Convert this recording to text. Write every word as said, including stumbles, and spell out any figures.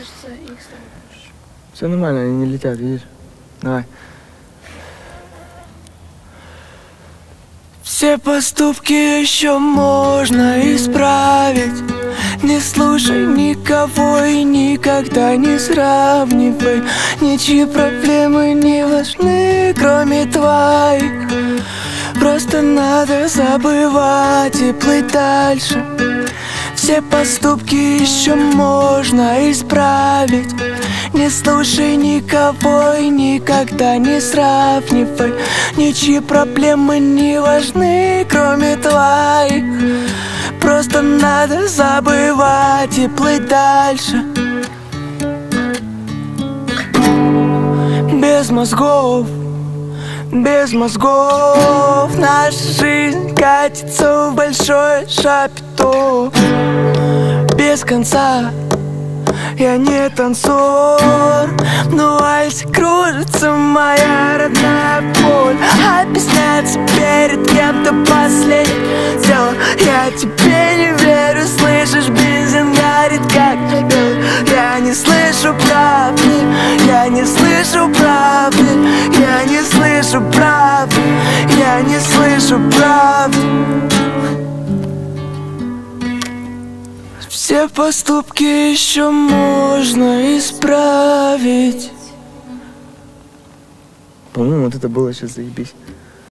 кажется, их стало больше. Все нормально, они не летят, видишь? Давай. Все поступки еще можно исправить. Не слушай никого и никогда не сравнивай. Ничьи проблемы не важны, кроме твоих. Просто надо забывать и плыть дальше. Все поступки еще можно исправить. Не слушай никого и никогда не сравнивай. Ничьи проблемы не важны, кроме твоих. Просто надо забывать и плыть дальше. Без мозгов, без мозгов наша жизнь катится в большое шапито. Без конца я не танцор, но вальс кружится моя родная боль. Объясняться перед кем-то последнее дело. Я тебе не верю, слышишь, бензин горит как белый. Я не слышу правды, я не слышу правды, я не слышу правды, я не слышу правды. Все поступки еще можно исправить. По-моему, вот это было сейчас заебись.